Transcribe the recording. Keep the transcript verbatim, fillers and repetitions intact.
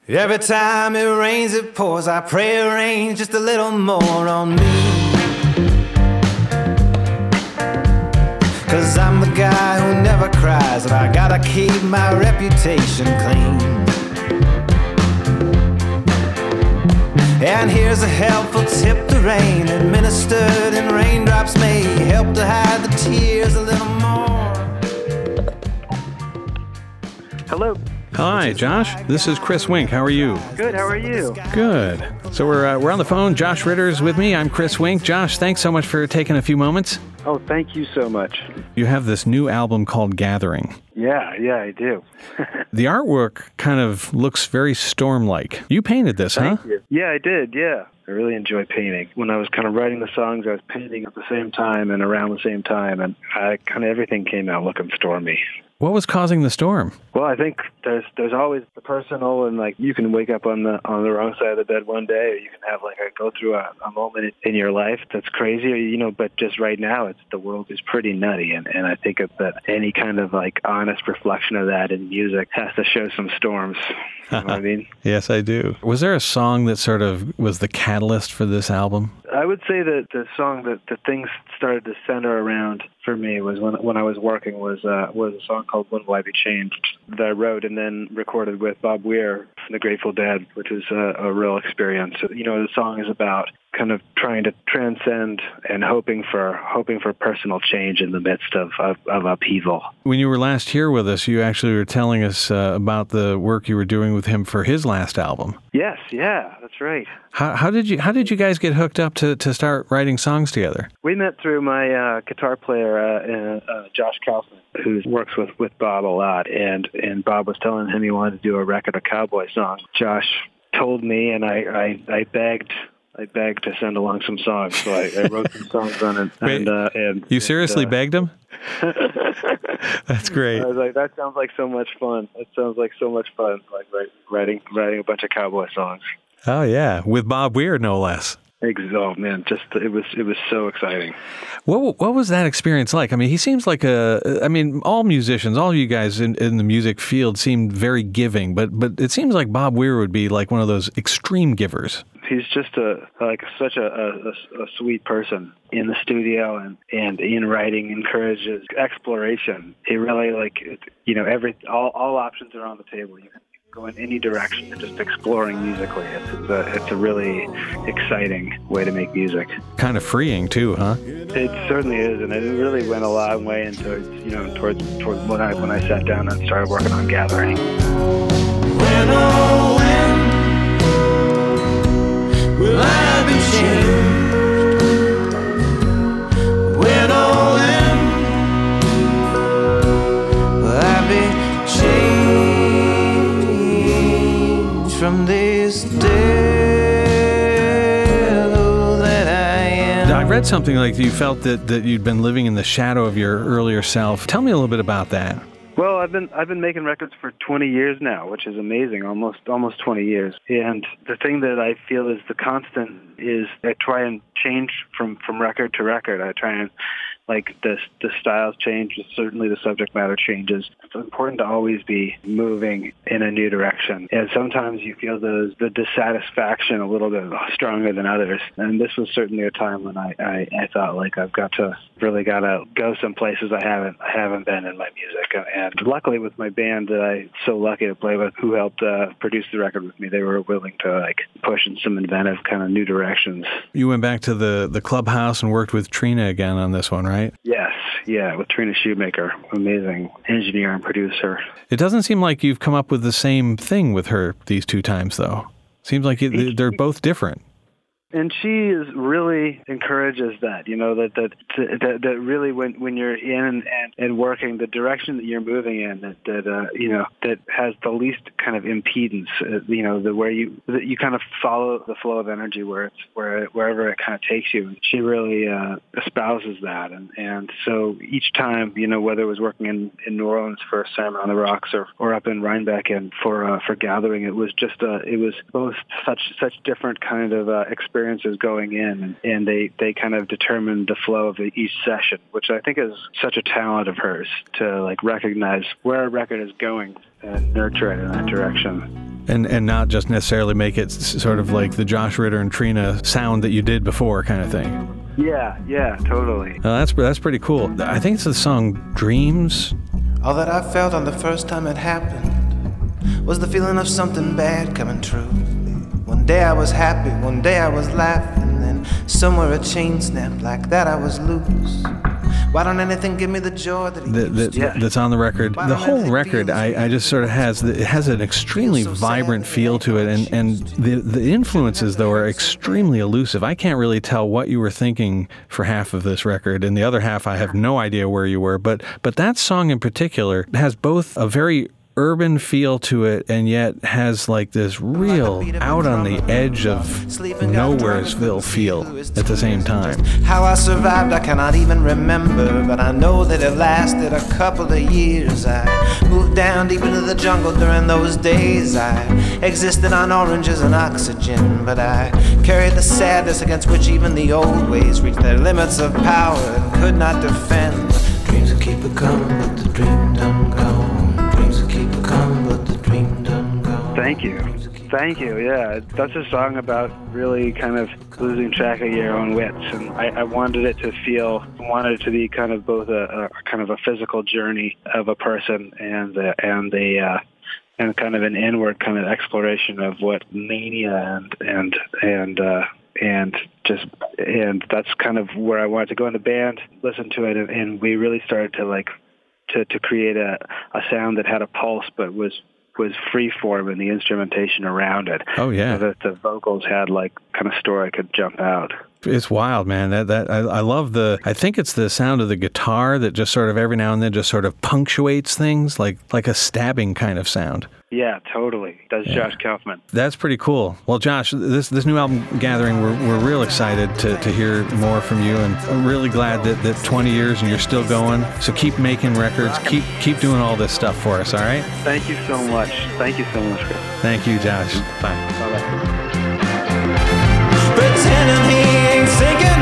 Every time it rains, it pours. I pray it rains just a little more on me. Cause I'm the guy who never cries, and I gotta keep my reputation clean. And here's a helpful tip: the rain administered in raindrops may help to hide the tears a little more. Hello. Hi, Josh. This is Chris Wink. How are you? Good. How are you? Good. So we're uh, we're on the phone. Josh Ritter's with me. I'm Chris Wink. Josh, thanks so much for taking a few moments. Oh, thank you so much. You have this new album called Gathering. Yeah, yeah, I do. The artwork kind of looks very Storm-like. You painted this, Thank huh? you. Yeah, I did, yeah. I really enjoy painting. When I was kind of writing the songs, I was painting at the same time and around the same time, and I, kind of everything came out looking stormy. What was causing the storm? Well, I think there's there's always the personal, and like you can wake up on the on the wrong side of the bed one day, or you can have like a go through a, a moment in your life that's crazy, you know. But just right now, it's the world is pretty nutty, and and I think that any kind of like honest reflection of that in music has to show some storms. You know what I mean? Yes, I do. Was there a song that sort of was the catalyst for this album? I would say that the song that the things started to center around for me was when when I was working was uh, was a song called "When Will I Be Changed" that I wrote and then recorded with Bob Weir from the Grateful Dead, which was a, a real experience. You know, the song is about kind of trying to transcend and hoping for hoping for personal change in the midst of, of, of upheaval. When you were last here with us, you actually were telling us uh, about the work you were doing with him for his last album. Yes, yeah, that's right. How, how did you how did you guys get hooked up to, to start writing songs together? We met through my uh, guitar player, uh, uh, Josh Kaufman, who works with, with Bob a lot, and, and Bob was telling him he wanted to do a record of cowboy songs. Josh told me, and I, I, I begged I begged to send along some songs, so I, I wrote some songs on it. Wait, and, uh, and you seriously and, uh, begged him? That's great. I was like, that sounds like so much fun. It sounds like so much fun, like writing writing a bunch of cowboy songs. Oh yeah, with Bob Weir, no less. Oh man, just it was it was so exciting. What what was that experience like? I mean, he seems like a. I mean, all musicians, all you guys in, in the music field seem very giving, but but it seems like Bob Weir would be like one of those extreme givers. He's just a like such a, a, a sweet person in the studio, and, and in writing encourages exploration. He really like you know every all all options are on the table. You can go in any direction and just exploring musically. It's, it's a it's a really exciting way to make music. Kind of freeing too, huh? It certainly is, and it really went a long way into you know towards towards when I when I sat down and started working on Gathering. When, oh, when will I be changed? When, oh, when will I be changed from this devil that I am? I read something like you felt that, that you'd been living in the shadow of your earlier self. Tell me a little bit about that. Well, I've been I've been making records for twenty years now, which is amazing, almost almost twenty years. And the thing that I feel is the constant is I try and change from, from record to record. I try and like the the styles change, certainly the subject matter changes. It's important to always be moving in a new direction. And sometimes you feel those the dissatisfaction a little bit stronger than others. And this was certainly a time when I, I, I thought like I've got to really got to go some places I haven't I haven't been in my music. And luckily with my band that I'm so lucky to play with, who helped uh, produce the record with me, they were willing to like push in some inventive kind of new directions. You went back to the, the clubhouse and worked with Trina again on this one, right? Yes, yeah, with Trina Shoemaker, amazing engineer and producer. It doesn't seem like you've come up with the same thing with her these two times, though. Seems like it, they're both different. And she is really encourages that, you know, that that that, that really when, when you're in and, and working, the direction that you're moving in, that, that uh, you know, that has the least kind of impedance, uh, you know, the where you that you kind of follow the flow of energy where it's where wherever it kind of takes you. She really uh, espouses that, and and so each time, you know, whether it was working in, in New Orleans for Sermon on the Rocks or, or up in Rhinebeck and for uh, for Gathering, it was just uh, it was both such such different kind of uh, experiences going in, and they, they kind of determined the flow of each session, which I think is such a talent of hers to like recognize where a record is going and nurture it in that direction. And and not just necessarily make it s- sort of like the Josh Ritter and Trina sound that you did before kind of thing. Yeah, yeah, totally. Uh, that's that's pretty cool. I think it's the song Dreams. All that I felt on the first time it happened was the feeling of something bad coming true. One day I was happy, one day I was laughing, then somewhere a chain snapped, like that I was loose. Why don't anything give me the joy that it That, used that, to? Yeah. that's on the record. The whole record, I, I just sort of has it has an extremely vibrant feel to it, and, and the the influences though are extremely elusive. I can't really tell what you were thinking for half of this record, and the other half I have no idea where you were. But but that song in particular has both a very urban feel to it, and yet has like this real out on the edge of nowheresville feel at the same time. How I survived I cannot even remember, but I know that it lasted a couple of years. I moved down deep into the jungle during those days. I existed on oranges and oxygen, but I carried the sadness against which even the old ways reached their limits of power and could not defend. Dreams will keep it coming, but the dream done gone. Thank you. Thank you, yeah. That's a song about really kind of losing track of your own wits. And I, I wanted it to feel, wanted it to be kind of both a, a kind of a physical journey of a person and uh, and a uh, and kind of an inward kind of exploration of what mania and and and uh, and just and that's kind of where I wanted to go in the band, listen to it, and, and we really started to like to to create a a sound that had a pulse, but was. was free form in the instrumentation around it. Oh yeah, so that the vocals had like kind of story could jump out. It's wild, man. That that I, I love the. I think it's the sound of the guitar that just sort of every now and then just sort of punctuates things, like like a stabbing kind of sound. Yeah, totally. That's yeah. Josh Kaufman. That's pretty cool. Well, Josh, this this new album Gathering, we're we're real excited to, to hear more from you, and I'm really glad that, that twenty years and you're still going. So keep making records, keep keep doing all this stuff for us. All right. Thank you so much. Thank you so much, Chris. Thank you, Josh. Bye. Bye bye. Pretending he ain't thinking